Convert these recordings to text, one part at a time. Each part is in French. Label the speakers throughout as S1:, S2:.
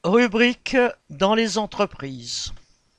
S1: Rubrique dans les entreprises.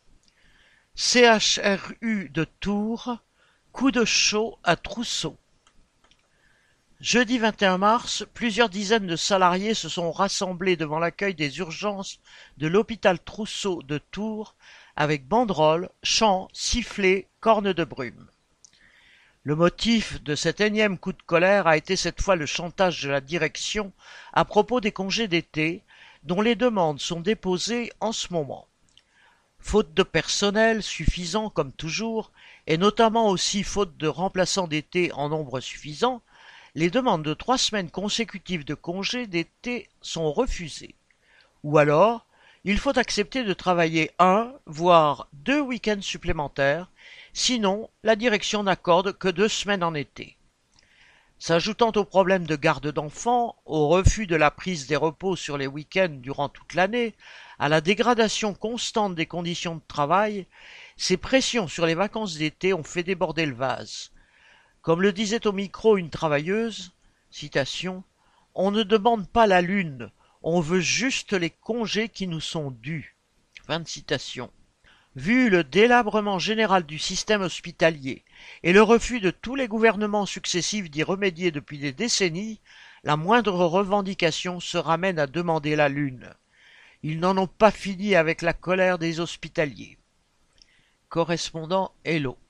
S1: CHRU de Tours, coup de chaud à Trousseau. Jeudi 21 mars, plusieurs dizaines de salariés se sont rassemblés devant l'accueil des urgences de l'hôpital Trousseau de Tours avec banderoles, chants, sifflets, cornes de brume. Le motif de cet énième coup de colère a été cette fois le chantage de la direction à propos des congés d'été, dont les demandes sont déposées en ce moment. Faute de personnel suffisant comme toujours, et notamment aussi faute de remplaçants d'été en nombre suffisant, les demandes de 3 semaines consécutives de congés d'été sont refusées. Ou alors, il faut accepter de travailler un, voire 2 week-ends supplémentaires, sinon la direction n'accorde que 2 semaines en été. S'ajoutant aux problèmes de garde d'enfants, au refus de la prise des repos sur les week-ends durant toute l'année, à la dégradation constante des conditions de travail, ces pressions sur les vacances d'été ont fait déborder le vase. Comme le disait au micro une travailleuse, citation, « On ne demande pas la lune, on veut juste les congés qui nous sont dus. » Fin de citation. Vu le délabrement général du système hospitalier et le refus de tous les gouvernements successifs d'y remédier depuis des décennies, la moindre revendication se ramène à demander la lune. Ils n'en ont pas fini avec la colère des hospitaliers. Correspondant Hello.